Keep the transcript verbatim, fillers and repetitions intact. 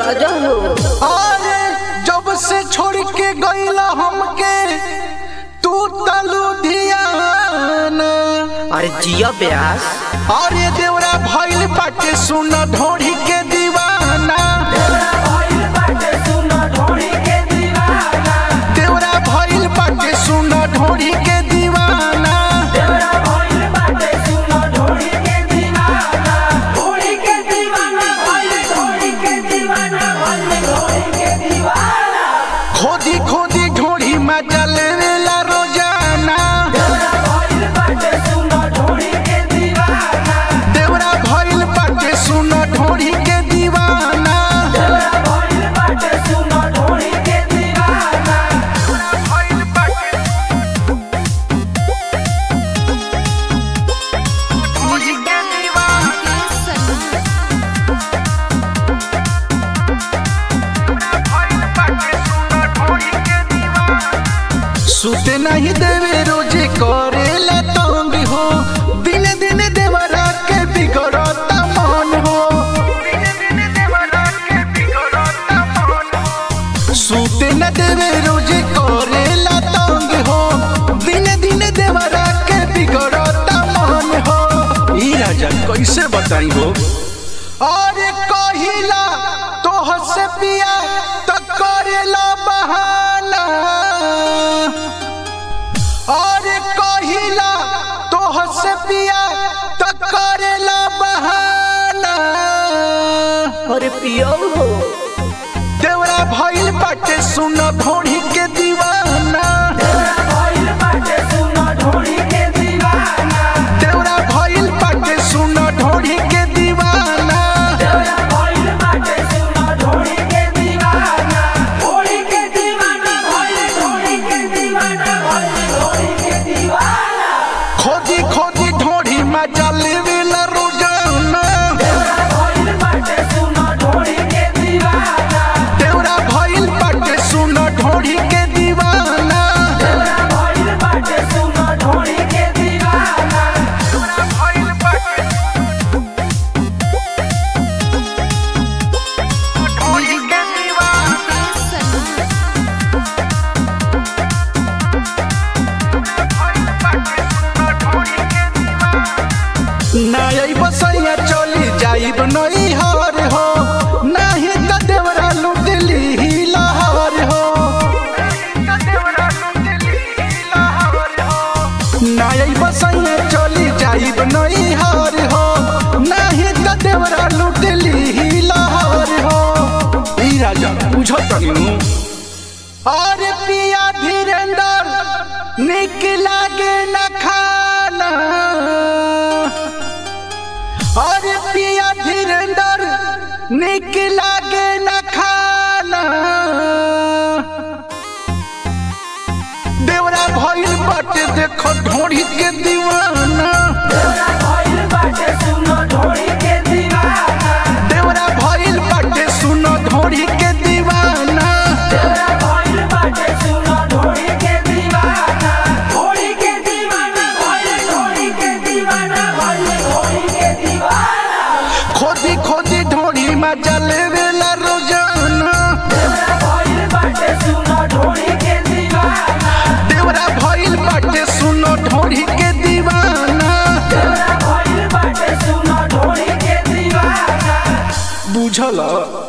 राजा हो। अरे जब से छोड़ के गईला हमके तू लुधियाना। अरे जिया ब्यास। अरे देवरा भइल बाटे सुन ढोढ़ी के दीवाना। देवरा भइल बाटे सुन ढोढ़ी के दीवाना। देवरा भइल बाटे सुन ढोढ़ी के दीवाना। देवरा भइल बाटे सुन ढोढ़ी के दीवाना। ढोढ़ी के दीवाना भइल ढोढ़ी के दीवाना भइल ढोढ़ी के दीवाना। खोदी खोदी ढोढ़ी मजा लेवेला रोजाना। देवरा भइल बाटे सुन ढोढ़ी के दीवाना। देवरा भइल बाटे सुन ढोढ़ी के दीवाना। देवरा भइल बाटे सुन ढोढ़ी के दीवाना। देवरा भइल बाटे ढोढ़ी के दीवाना। सुते नहीं देवे रोजे करेला तंग हो। दिन दिन देवरा के बिगड़ता मन हो। दिन दिन देवरा के बिगड़ता मन हो। सुते न देवे रोजे करेला तंग हो। दिन दिन देवरा के बिगड़ता मन हो। ई राजा कैसे बताई हो। अरे कहिला तो हंस पिया तो करेला बहाना। अरे कहिला तो हंस पिया तो करेला बहाना। अरे पियो हो। देवरा भइल बाटे सुन ढोढ़ी के दीवाना। देवरा भइल बाटे सुन ढोढ़ी के दीवाना। देवरा भइल बाटे सुन ढोढ़ी के दीवाना। देवरा भइल बाटे सुन ढोढ़ी के दीवाना। ढोढ़ी के दीवाना भइल ढोढ़ी के दीवाना भइल ढोढ़ी के दीवाना। खोदी खोदी ढोढ़ी मजा लेवेला रोजाना। देवरा भइल बाटे सुन ढोढ़ी के दीवाना। देवरा भइल बाटे सुन ढोढ़ी के दीवाना। देवरा भइल बाटे सुन ढोढ़ी के दीवाना। देवरा भइल बाटे ढोढ़ी के दीवाना। नाई बसैया चली जाइब नई हार हो। नाही त देवरा लूट ली लहर हो। नाई बसैया चली जाइब नई हार हो। नाही त देवरा लूट ली लहर हो। ई राजा बुझत नहीं। अरे पिया धीरेन्द्र निक लागे न खाना। अरे पिया धीरेन्द्र निक लागे न खाना। देवरा भइल बाटे देखो ढोढ़ी के दीवाना। देवरा भइल बाटे सुन ढोढ़ी के दीवाना। देवरा भइल बाटे सुन ढोढ़ी के दीवाना। देवरा भइल बाटे सुन ढोढ़ी के दीवाना। ढोढ़ी के दीवाना भइल ढोढ़ी के दीवाना भइल ढोढ़ी के दीवाना। खोदी खोदी ढोढ़ी मजा लेवेला रोजाना। देवरा भइल बाटे सुन ढोढ़ी के दीवाना। देवरा भइल बाटे सुन ढोढ़ी के दीवाना। देवरा भइल बाटे सुन ढोढ़ी के दीवाना। बुझला।